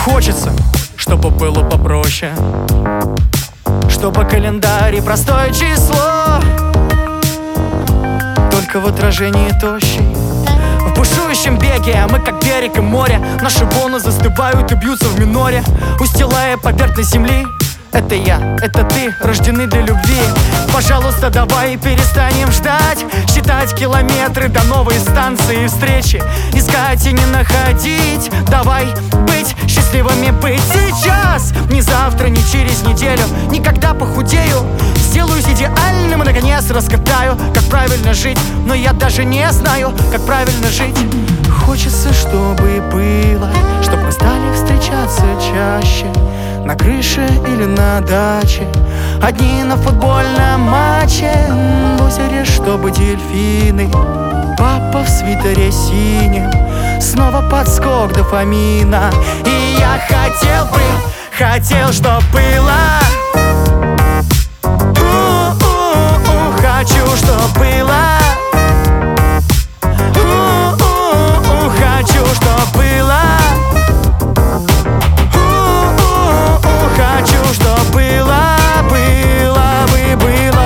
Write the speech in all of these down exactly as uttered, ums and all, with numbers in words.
Хочется, чтобы было попроще, чтобы календарь и простое число только в отражении тощий. В бушующем беге мы как берег и море. Наши волны застывают и бьются в миноре, устилая поверхность земли. Это я, это ты, рождены для любви. Пожалуйста, давай перестанем ждать, считать километры до новой станции встречи, искать и не находить. Давай быть счастливыми, быть сейчас, не завтра, не через неделю. Никогда похудею, сделаюсь идеальным и наконец раскатаю, как правильно жить. Но я даже не знаю, как правильно жить. Хочется, чтобы было, чтобы мы стали встречаться чаще, на крыше или на даче, одни на футбольном матче, в озере, чтобы дельфины, папа в свитере синем, снова подскок дофамина. И я хотел бы, хотел, чтоб было, У-у-у, хочу, чтоб было, У-у-у, хочу, чтоб было, хочу, чтоб было, было бы, было.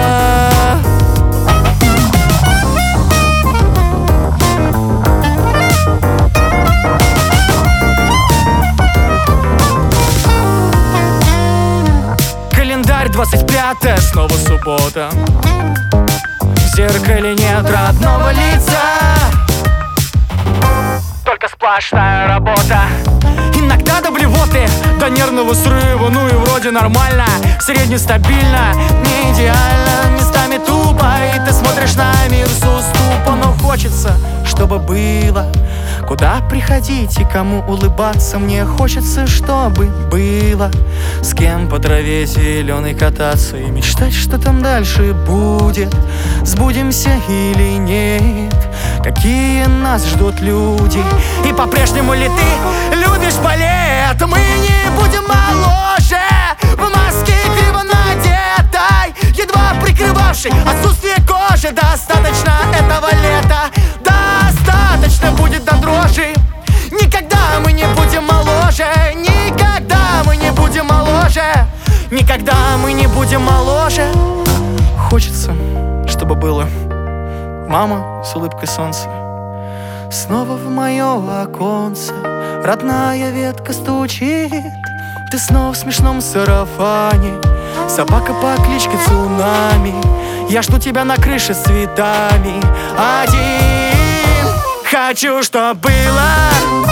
Календарь двадцать пятое, снова суббота. В зеркале нет родного лица, только сплошная работа. Иногда до блевоты, до нервного срыва, ну и вроде нормально, среднестабильно, не идеально, местами тупо, и ты смотришь на мир с уступа. Но хочется, чтобы было, куда приходить и кому улыбаться. Мне хочется, чтобы было, с кем по траве зеленой кататься и мечтать, что там дальше будет, сбудемся или нет, какие нас ждут люди. И по-прежнему ли ты любишь балет? Мы не будем моложе, в маске криво надетой, едва прикрывавшей отсутствие кожи. Достаточно этого лета, достаточно будет до дрожи. Никогда мы не будем моложе, никогда мы не будем моложе, никогда мы не будем моложе. Хочется, чтобы было, мама с улыбкой солнца снова в мое оконце, родная ветка стучит, ты снова в смешном сарафане, собака по кличке Цунами. Я жду тебя на крыше с цветами один. Хочу, чтоб было,